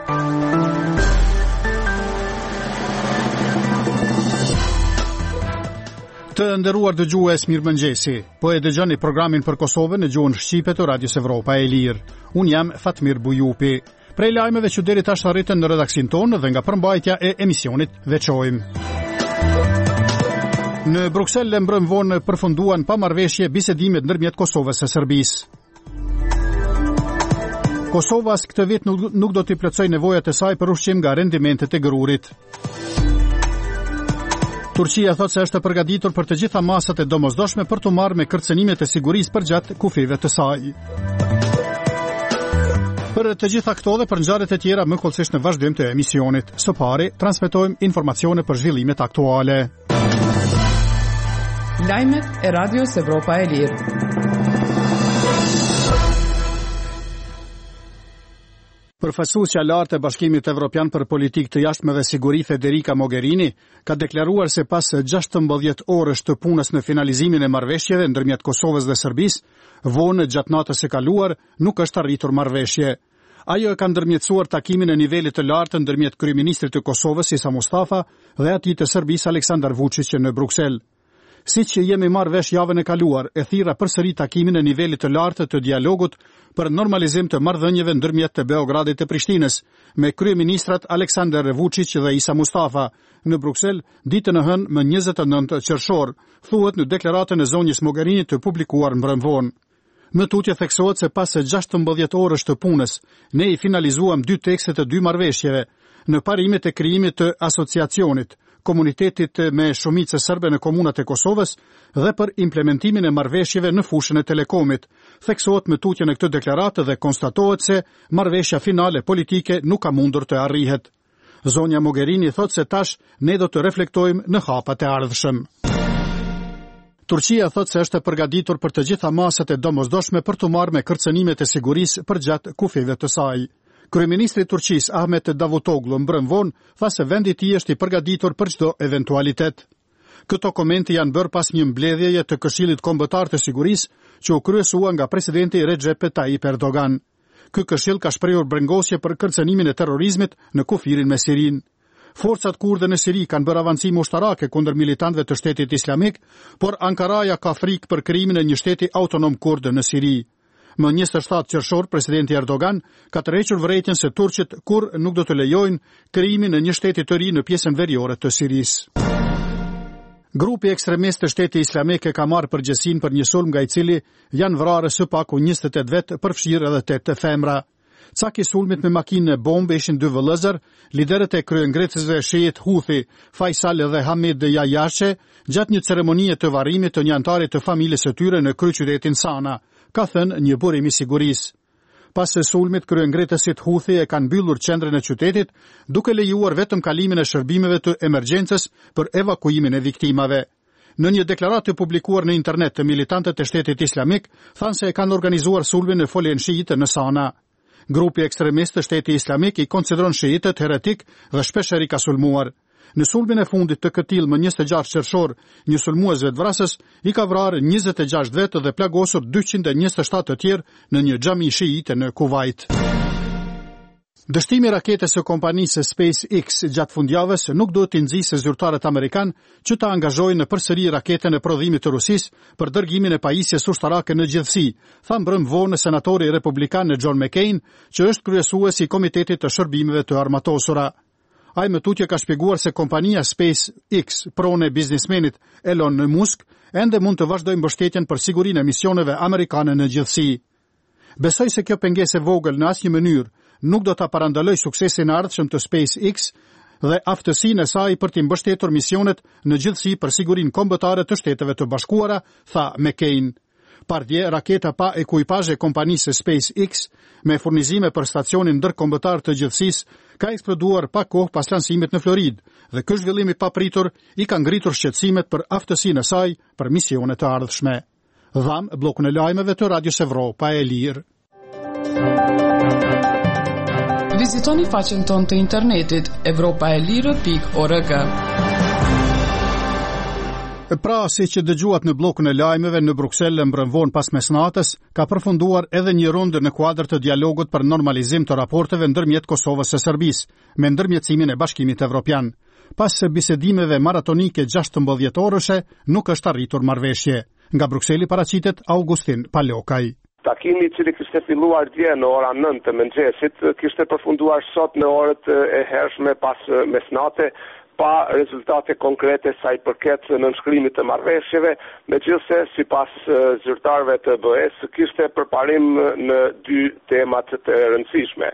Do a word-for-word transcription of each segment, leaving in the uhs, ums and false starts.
Të nderuar dëgjues, mirëmëngjesi. Po e dëgjoni programin për Kosovën në gjuhën shqipe të Radios Evropa e Lirë. Unë jam Fatmir Bujupi. Prej lajmeve që deri tash arritën në redaksin tonë dhe nga përmbajtja e emisionit veçojmë. Në Bruksel mbrëm vonë përfunduan pa marrëveshje bisedimet ndërmjet Kosovës e Serbisë. Kosova këtë vit nuk, nuk do t'i plotësoj nevojat e saj për ushqim nga rendimentet e gërurit. Turqia thot se është përgatitur për të gjitha masat e domosdoshme për të marrë me kërcënimet e sigurisë përgjatë kufive të saj. Për të gjitha këto dhe për ngjarjet e tjera më kollësisht në vazhdim të emisionit. Së pari, transmetojmë informacione për zhvillimet aktuale. Lajmet e Radios Evropa e Lirë. Përfaqësuesja e lartë e Bashkimit Evropian për Politikë të Jashtme dhe Siguri Federica Mogherini ka deklaruar se pas gjashtëmbëdhjetë orësh të punës në finalizimin e marrëveshjeve ndërmjet Kosovës dhe Serbisë, vonë gjatë natës së kaluar nuk është arritur marrëveshje. Ajo e ka ndërmjetësuar takimin e nivelit të lartë ndërmjet kryeministrit të Kosovës Isa Mustafa dhe atij të Serbisë Aleksandar Vučić në Bruksel. Siç jemi marrë vesh javën e kaluar, e thirra përsëri takimin e nivelit të lartë të dialogut për normalizim të marrëdhënieve ndërmjet të Beogradit e Prishtinës me kryeministrat Aleksandar Vučić dhe Isa Mustafa në Bruksel ditën e hënë më njëzet e nëntë qershor, thuhet në deklaratën e zonjës Mogherini të publikuar mbrëmvonë. Më tutje theksohet se pas gjashtëmbëdhjetë orësh të punës, ne i finalizuam dy tekstet të dy marrëveshjeve në parimet e krijimit të asociacionit, komunitetit me shumicë serbe në komunat e Kosovës dhe për implementimin e marrëveshjeve në fushën e telekomit. Theksohet me tutje në këtë deklaratë dhe konstatohet se marrëveshja finale politike nuk ka mundur të arrihet. Zonja Mogherini thot se tash ne do të reflektojmë në hapat e ardhshëm. Turqia thot se është përgatitur për të gjitha masat e domosdoshme për të marrë me kërcënimet e sigurisë përgjatë kufive të saj. Kryeministri i Turqisë Ahmet Davutoglu mbrëm vonë tha se vendi i tij është i përgatitur për çdo eventualitet. Këto komente janë bërë pas një mbledhjeje të Këshillit Kombëtar të Sigurisë që u kryesua nga presidenti Recep Tayyip Erdogan. Ky këshill ka shprehur brengosje për kërcënimin e terrorizmit në kufirin me Sirinë. Forcat kurde në Siri kanë bërë avancime ushtarake kundër militantëve të Shtetit Islamik, por Ankaraja ka frikë për krijimin e një shteti autonom kurd në Siri. Më njëzet e shtatë qershor, presidenti Erdogan ka tërhequr vërejtjen se turqit kur nuk do të lejojnë krijimin e një shteti të ri në pjesën veriore të Sirisë. Grupi ekstremist të Shtetit Islamik e ka marrë përgjegjësinë për një sulm nga i cili janë vrarë së paku njëzet e tetë vetë, përfshirë edhe tetë femra. Cak i sulmit me makinë e bombë ishin dy vëllëzër, liderët e kryengrecësve shiit Houthi, Faisal dhe Hamid Yayashe, gjatë një ceremonie të varrimit të një antari të familjes së tyre në kryeqytetin Sana, ka thënë një burim i sigurisë. Pas së sulmit, kryengretësit Houthi e kanë mbyllur qendrën e qytetit, duke lejuar vetëm kalimin e shërbimeve të emergjencës për evakuimin e viktimave. Në një deklaratë publikuar në internet të militantët e Shtetit Islamik, thanë se e kanë organizuar sulmin në foljen shiite në Sana. Grupi ekstremist të Shtetit Islamik i konsideron shiitët heretik dhe shpeshher i ka sulmuar. Në sulmin e fundit të këtij më njëzet e gjashtë qershor, një sulmues vetvrasës i ka vrarë njëzet e gjashtë vetë dhe plagosur dyqind e njëzet e shtatë të tjerë në një xhami shiite në Kuvajt. Dështimi i raketës së kompanisë SpaceX gjatë fundjavës nuk duhet t'i nxjisë zyrtarët amerikanë që ta angazhojnë në përsëri raketën e prodhimit të Rusisë për dërgimin e pajisjes ushtarake në gjithësi, tha mbrëm vonë senatori republikan John McCain, që është kryesues i Komitetit të Shërbimeve të Armatosura. Ai më tutje ka shpjeguar se kompania SpaceX, pronë e biznesmenit Elon Musk, ende mund të vazhdojë mbështetjen për sigurinë e misioneve amerikane në gjithësi. Besoj se kjo pengesë e vogël në asnjë mënyrë nuk do ta parandaloj suksesin e ardhshëm të SpaceX dhe aftësinë e saj për të mbështetur misionet në gjithësi për sigurinë kombëtare të Shteteve të Bashkuara, tha McCain. Pardje, raketa pa ekuipazh e kompanisë SpaceX me furnizime për stacionin ndërkombëtar të gjithësisë ka eksploduar pa kohë pas lansimit në Floridë dhe ky zhvillim i papritur i ka ngritur shqetësimet për aftësinë e saj për misione të ardhshme. Dham bllokun e lajmeve të Radios Evropa e Lirë. Vizitoni faqen tonë të internetit evropaelire pikë org. Pra, si që dëgjuat në blokun e lajmeve në Bruksel mbrëm vonë pas mesnatës, ka përfunduar edhe një rundë në kuadër të dialogut për normalizim të raporteve ndërmjet Kosovës së Serbisë, me ndërmjetësimin e Bashkimit Evropian. Pas bisedimeve maratonike gjashtëmbëdhjetë orëshe, nuk është arritur marrëveshje. Nga Brukseli paraqitet Augustin Palokaj. Takimi i cili kishte filluar dje në ora nëntë të mëngjesit, kishte përfunduar sot në orët e hershme pas mesnate, pa rezultate konkrete sa i përket nënshkrimit të marrëveshjeve, megjithëse sipas zyrtarëve të B E-s kishte përparim në dy temat të rëndësishme.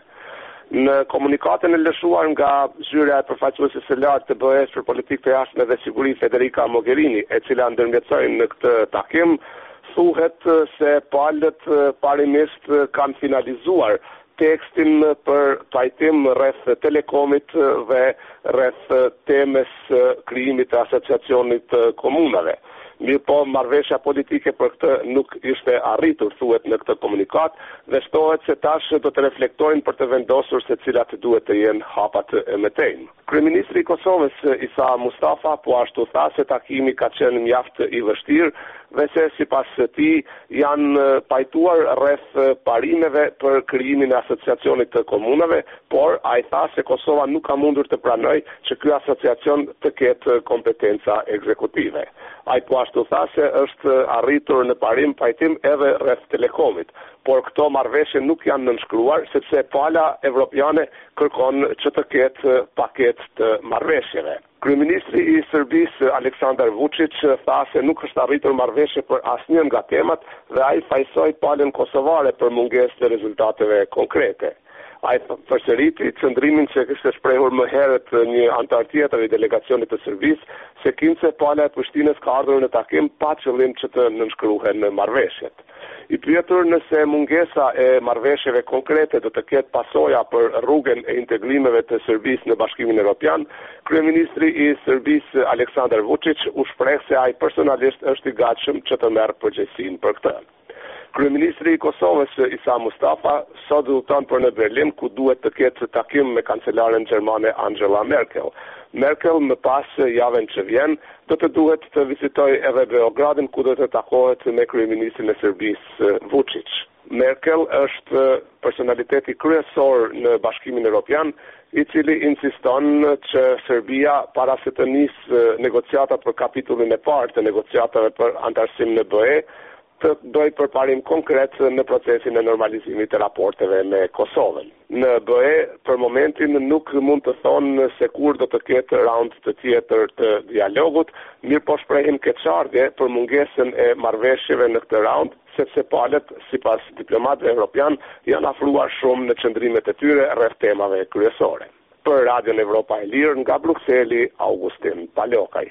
Në komunikatën e lëshuar nga zyrja e përfaqësueses së lartë të B E-s për politikë të jashtme dhe siguri Federica Mogherini, e cila ndërmjetësoi në këtë takim, thuhet se palët parimisht kanë finalizuar tekstin për pajtim rreth telekomit dhe rreth temës krijimit të asociacionit të komunave. Mirë po, marrëveshja politike për këtë nuk ishte arritur, thuhet në këtë komunikat, dhe shtohet se tash do të reflektojnë për të vendosur se cilat duhet të jenë hapat e mëtejnë. Kryeministri i Kosovës Isa Mustafa po ashtu tha se takimi ka qenë mjaft i vështirë dhe se sipas tij janë pajtuar rreth parimeve për krijimin e asociacionit të komunave, por ai tha se Kosova nuk ka mundur të pranojë që ky asociacion të ketë kompetenca ekzekutive. Ai po ashtu tha se është arritur në parim pajtim edhe rreth telekomit, por këto marrëveshje nuk janë nënshkruar sepse pala evropiane kërkon që të ketë paketë të marrëveshjeve. Kryeministri i Serbisë Aleksandar Vučić tha se nuk është arritur marrëveshje për asnjë nga temat dhe ai fajsoi palën kosovare për mungesë të rezultateve konkrete. Ai përsëriti qëndrimin që kishte shprehur më herët një antar tjetër i delegacionit të Serbisë, se kinë pala e Prishtinës ka ardhur në takim pa qëllim që të nënshkruhen marrëveshjet. I pyetur nëse mungesa e marrëveshjeve konkrete do të ketë pasoja për rrugën e integrimeve të Serbisë në Bashkimin Evropian, kryeministri i Serbisë Aleksandar Vučić u shpreh se ai personalisht është i gatshëm që të merr përgjegjësinë për këtë. Kryeministri i Kosovës Isa Mustafa sot udhëton për në Berlin, ku duhet të ketë takim me kancelaren gjermane Angela Merkel. Merkel më pas javën që vjen do të duhet të vizitoj edhe Beogradin, ku do të takohet me kryeministrin e Serbisë Vučić. Merkel është personaliteti kryesor në Bashkimin Evropian, i cili insiston që Serbia para se të nisë negociatat për kapitullin e parë të negociatave për antarësim në B E, të bëj përparim konkret në procesin e normalizimit të raporteve me Kosovën. Në B E, për momentin nuk mund të thonë se kur do të ketë raund të tjetër të dialogut, mirë po shprehim keqardhje për mungesën e marrëveshjeve në këtë raund, sepse palët, sipas diplomatëve evropian, janë afruar shumë në qëndrimet e tyre rreth temave kryesore. Për Radion Evropa e Lirë, nga Brukseli, Augustin Palokaj.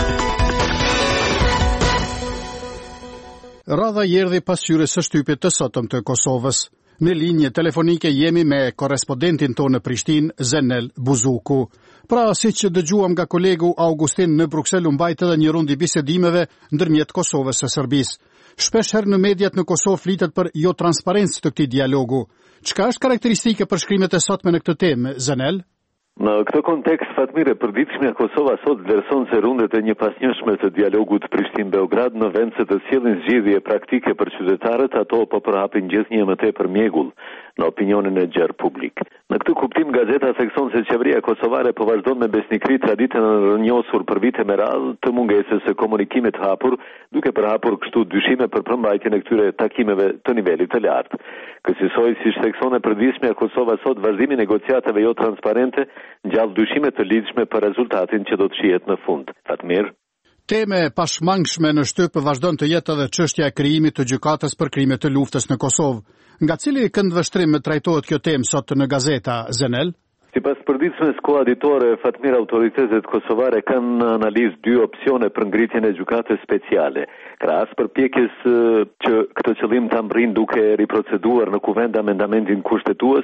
Radha erdhi pas hyrjes së shtypit të sotëm të Kosovës. Në linje telefonike jemi me korrespondentin tonë në Prishtinë, Zenel Buzuku. Pra, siç dëgjuam nga kolegu Augustin, në Bruksel u mbajt edhe një rund i bisedimeve ndërmjet Kosovës së Serbisë. Shpesh herë në mediat në Kosovë flitet për jo transparencë të këtij dialogu. Çka është karakteristike për shkrimet e sotme në këtë temë, Zenel? Në këtë kontekst, Fatmire, përditshmja Kosova sot vlerëson se rundet e një pasnjëshme të dialogut Prishtinë-Beograd në vend se të sjellin zgjidhje praktike për qytetarët, ato po përhapin gjithnjë më tepër mjegull në opinionin e gjerë publik. Në këtë kuptim, gazeta thekson se qeveria kosovare po vazhdon me besnikëri traditën e rrënjosur për vite me radhë të mungesës së komunikimit hapur, duke përhapur kështu dyshime për përmbajtjen e këtyre takimeve të nivelit të lartë. Kësaj, siç thekson e përditshmja Kosova sot, vazhdimi i negociatave jo transparente ngjall dyshime të lidhshme për rezultatin që do të shihet në fund. Fatmir. Teme pashmangshme në shtyp vazhdon të jetë edhe çështja e krijimit të gjykatës për krime të luftës në Kosovë. Nga cili këndvështrim trajtohet kjo temë sot në gazeta, Zenel? Sipas përditshmes koaditore, Fatmir, autoritetet kosovare kanë në analizë dy opsione për ngritjen e gjykatës speciale. Krahas përpjekjes që këtë qëllim ta mbrin duke riproceduar në kuvend amendamentin kushtetues,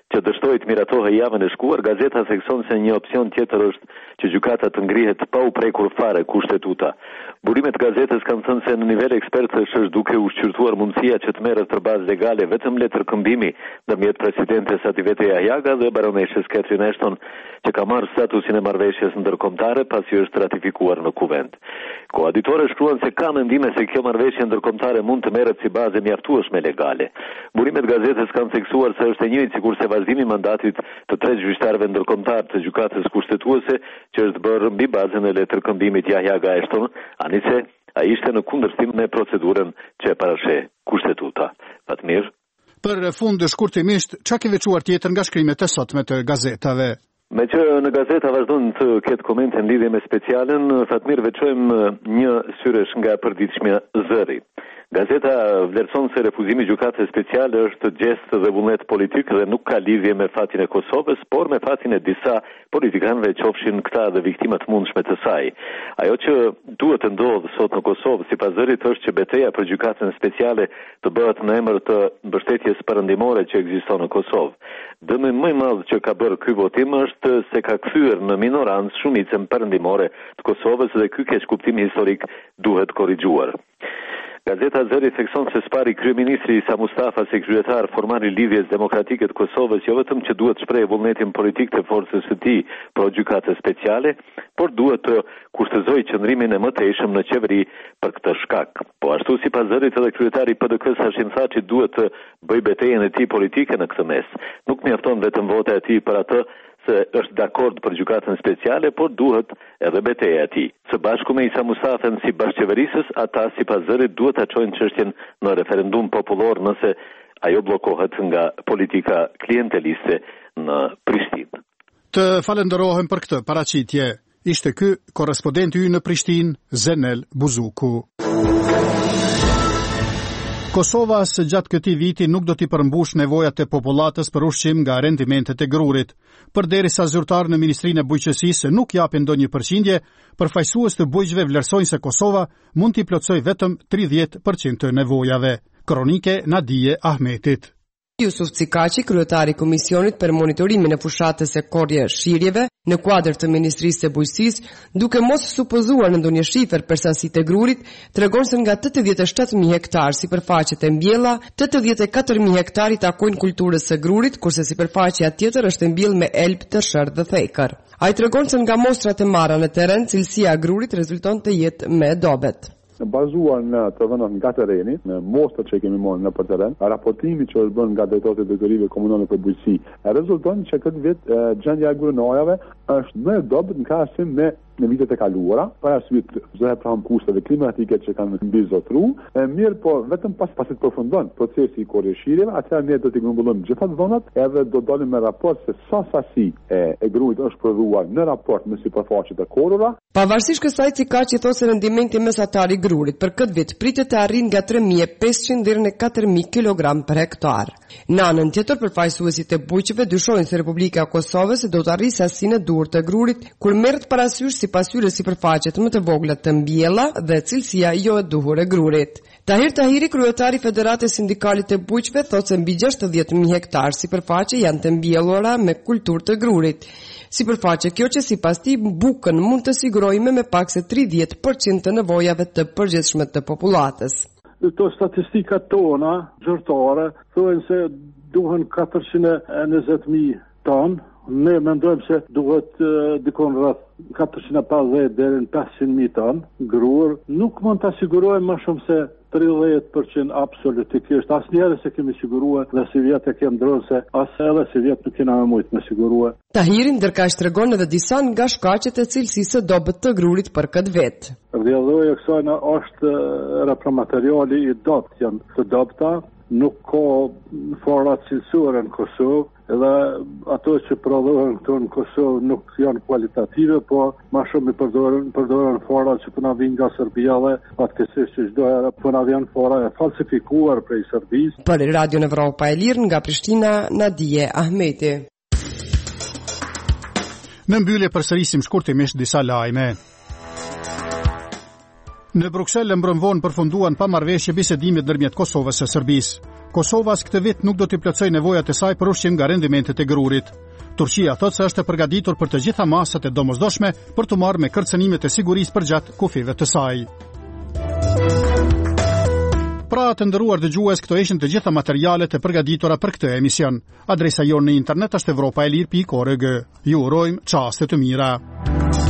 që dështoi të miratohej javën e shkuar, gazeta thekson se një opsion tjetër është që gjykata të ngrihet pa u prekur fare kushtetuta. Burimet gazetës kanë thënë se në nivel ekspertësh është duke u shqyrtuar mundësia që të merret për bazë legale vetëm letërkëmbimi ndërmjet presidentes Ativete Jahjaga dhe baroneshës Catherine Ashton, që ka marrë statusin e marrëveshjes ndërkombëtare pasi është ratifikuar në kuvent. Koaditorët shkruan se ka mendime se kjo marrëveshje ndërkombëtare mund të merret si bazë mjaftueshme legale. Burimet gazetës kanë theksuar se është e njëjtë sikurse vazhdimi i mandatit të tre gjyqtarëve ndërkombëtar të gjykatës kushtetuese që është bërë mbi bazën e letërkëmbimit Jahjaga Ashton, anise ai ishte në kundërshtim me procedurën që e parasheh kushtetuta. Fatmir. Për fund shkurtimisht, çka ke veçuar tjetër nga shkrimet e sotme të gazetave? Me që në gazeta vazhdon të ketë komente në lidhje me specialen, Fatmir, veçojmë një syresh nga përditshmja zëri. Gazeta vlerëson se refuzimi i gjykatës speciale është gjest dhe vullnet politik dhe nuk ka lidhje me fatin e Kosovës, por me fatin e disa politikanëve, qofshin këta dhe viktimat mundshme të saj. Ajo që duhet të ndodhë sot në Kosovë, sipas zërit, është që betejë për gjykatën speciale të bëhet në emër të mbështetjes perëndimore që ekziston në Kosovë. Dëmi më i madh që ka bërë ky votim është se ka kthyer në minorancë shumicën perëndimore të Kosovës dhe ky keqkuptim historik duhet korrigjuar. Gazeta Zëri thekson se spari kryeministri Isa Mustafa se kryetar formal i lidhjes demokratike të Kosovës jo vetëm që duhet shprehë vullnetin politik të forcës së tij pro gjykatës speciale, por duhet të kushtëzojë qëndrimin e mëtejshëm në qeveri për këtë shkak. Po ashtu sipas Zërit edhe kryetari P D K-s Hashim Thaçi duhet të bëjë betejën e tij politike në këtë mes. Nuk mjafton vetëm vota e tij për atë se është dakord për gjykatën speciale, por duhet edhe beteja e tij. Së bashku me Isa Mustafën si bashkëqeverisës, ata sipas Zërit duhet ta çojnë çështjen në referendum popullor nëse ajo bllokohet nga politika klienteliste në Prishtinë. Të falenderohem për këtë paraqitje. Ishte ky korrespondenti ynë në Prishtinë, Zenel Buzuku. Kosova së gjatë këtij viti nuk do t'i përmbush nevojat e popullatës për ushqim nga rendimentet e grurit. Përderisa zyrtarë në Ministrinë e Bujqësisë nuk japin ndonjë përqindje, përfaqësues të bujqëve vlerësojnë se Kosova mund t'i plotësojë vetëm tridhjetë përqind të nevojave. Kronike Nadije Ahmetit. Jusuf Cikaçi, kryetari i Komisionit për Monitorimin e Fushatës së Korrje Shirjeve, në kuadër të Ministrisë së Bujqësisë, duke mos supozuar në ndonjë shifër për sasitë e grurit, tregon se nga tetëdhjetë e shtatë mijë hektar sipërfaqet e mbjella, tetëdhjetë e katër mijë hektar i takojnë kulturës së grurit, kurse sipërfaqja tjetër është e mbjellë me elb, të shërë dhe thekër. Ai tregon se nga mostrat e marra në terren, cilësia e grurit rezulton të jetë më e dobët. Bazuar në të vënat nga tereni, në mostrat që kemi marrë në për teren, raportimi që është bën nga drejtorët e drejtorive komunale për bujqësi, rezulton që këtë vit gjendja e grurinojave është më e dobët në krahasim me në vitet e kaluara, për arsye të zëhepram kushteve klimatike që kanë mbizotruar, mirë po vetëm pas pasi të përfundon procesi i korrëshirjeve, atëherë ne do të grumbullojmë gjitha zonat, edhe do dalim me raport se sa sasi e, e grurit është prodhuar në raport me sipërfaqet e korrura. Pavarësisht kësaj, Cikaçi thosë se rendimenti mesatar i grurit për këtë vit pritet të arrijë nga tre mijë e pesëqind deri në katër mijë kilogram për hektar. Në anën tjetër, përfaqësuesit e bujqëve dyshojnë se Republika e Kosovës do të arrijë sasinë e duhur të grurit kur merret parasysh si pasyre sipërfaqet më të vogla të mbjella dhe cilësia jo e duhur e grurit. Tahir Tahiri, kryetari i Federatës Sindikale të Bujqëve, thotë se mbi gjashtëdhjetë mijë hektar sipërfaqe janë të mbjellura me kulturë të grurit. Sipërfaqe kjo që sipas tij bukën mund të sigurojmë me pak se tridhjetë përqind të nevojave të përgjithshme të popullatës. Këto statistikat tona zyrtare thonë se duhen katërqind e njëzet mijë ton. Ne mendojmë se duhet uh, dikon rreth katërqind e pesëdhjetë deri në pesëqind mijë ton grur. Nuk mund ta sigurojmë më shumë se tridhjetë përqind absolutikisht. Asnjëherë se kemi siguruar dhe si vjet e kemi ndronë se as edhe si vjet nuk kena më mujt me siguruar. Tahiri ndërkaq tregon edhe disa nga shkaqet e cilësisë së dobët të grurit për këtë vit. Rrjedhoja e kësaj është repromateriali i dobët, janë të dobëta, nuk ka fora cilësore në Kosovë, edhe ato që prodhohen këtu në Kosovë nuk janë kualitative, po ma shumë i përdoren, përdoren fora që përna vinë nga Serbia dhe fatkeqësisht që çdo herë përna vjen fora e falsifikuar prej Serbisë. Për Radio Evropa e Lirë nga Prishtina, Nadije Ahmeti. Në mbyllje përsërisim shkurtimisht disa lajme. Në Bruksel mbrëm vonë përfunduan pamarrëveshje bisedimit ndërmjet Kosovës së Serbisë. Kosova këtë vit nuk do t'i plotësojë nevojat e saj për ushqim nga rendimentet e grurit. Turqia thotë se është e përgatitur për të gjitha masat e domosdoshme për të marrë me kërcënimet e sigurisë përgjatë kufive të saj. Pra të nderuar dëgjues, këto ishin të gjitha materialet e përgatitura për këtë emision. Adresa jonë në internet është evropaelir pikë org. Ju urojmë çaste të mira.